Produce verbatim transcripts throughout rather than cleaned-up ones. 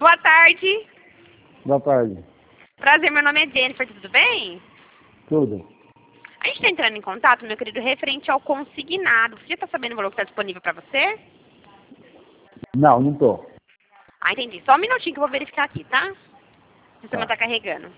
Boa tarde. Boa tarde. Prazer, meu nome é Jennifer, tudo bem? Tudo. A gente está entrando em contato, meu querido, referente ao consignado. Você já está sabendo o valor que está disponível para você? Não, não tô. Ah, entendi. Só um minutinho que eu vou verificar aqui, tá? O sistema Tá. está carregando.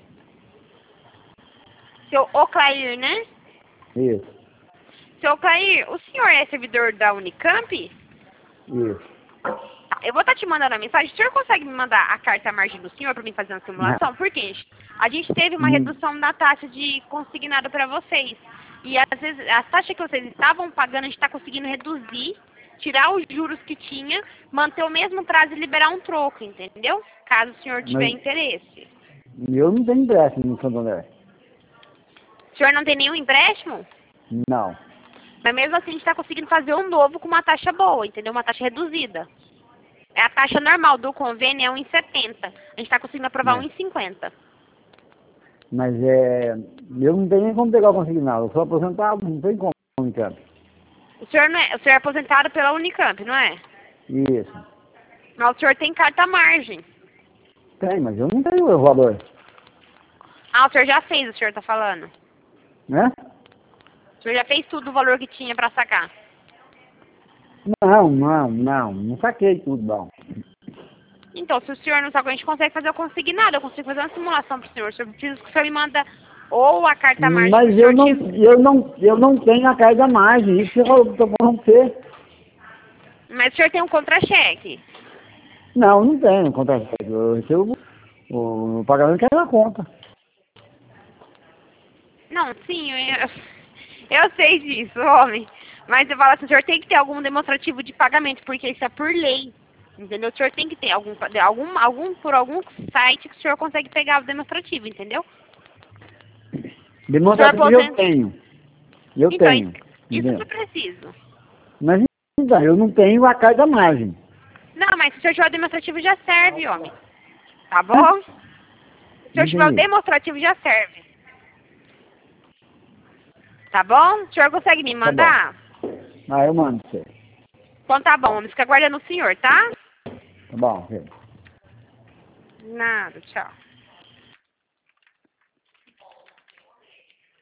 Seu Oclair, né? Isso, Seu Oclair, o senhor é servidor da Unicamp? isso. Tá, eu vou estar te mandando a mensagem. O senhor consegue me mandar a carta margem do senhor para mim fazer uma simulação? Por quê? A gente teve uma Hum. redução da taxa de consignado para vocês. E às vezes a taxa que vocês estavam pagando, a gente está conseguindo reduzir, tirar os juros que tinha, manter o mesmo prazo e liberar um troco, entendeu? Caso o senhor tiver Mas interesse. eu não tenho empréstimo no Santander. O senhor não tem nenhum empréstimo? Não. Mas mesmo assim a gente está conseguindo fazer um novo com uma taxa boa, entendeu? Uma taxa reduzida. É a taxa normal do convênio é um vírgula setenta. A gente está conseguindo aprovar um Mas, vírgula cinquenta. mas é. Eu não tenho nem como pegar o consignado. Eu sou aposentado, não tem como, Unicamp. O senhor, não é, o senhor é aposentado pela Unicamp, não é? Isso. Mas o senhor tem carta margem. Tem, mas eu não tenho o valor. Ah, o senhor já fez, o senhor está falando. Né? O senhor já fez tudo o valor que tinha para sacar. Não, não, não. Não saquei tudo, não. Então, se o senhor não sabe, a gente consegue fazer o consignado. Eu consigo fazer uma simulação para o senhor. O senhor precisa que o senhor me manda ou a carta margem Mas que o eu senhor não, tinha. eu não, eu não tenho a carga margem. Isso que eu tô falando pra você. Mas o senhor tem um contra-cheque. Não, não tenho contra-cheque. Eu recebo o, o pagamento que é na conta. Não, sim, eu, eu sei disso, homem. Mas eu falo assim, o senhor tem que ter algum demonstrativo de pagamento, porque isso é por lei. Entendeu? O senhor tem que ter algum, algum, algum por algum site que o senhor consegue pegar o demonstrativo, entendeu? Demonstrativo eu aposenta- tenho. Eu Então, tenho. isso, isso Entendeu? que eu preciso. Mas então, eu não tenho a carga margem. Não, mas se o senhor tiver o demonstrativo já serve, homem. Tá bom? Se o senhor tiver o Entendi. demonstrativo já serve. Tá bom? O senhor consegue me Tá mandar? bom. Ah, eu mando pra você. Então tá bom, homem. Fica aguardando o senhor, tá? Tá bom, filho. Nada, tchau.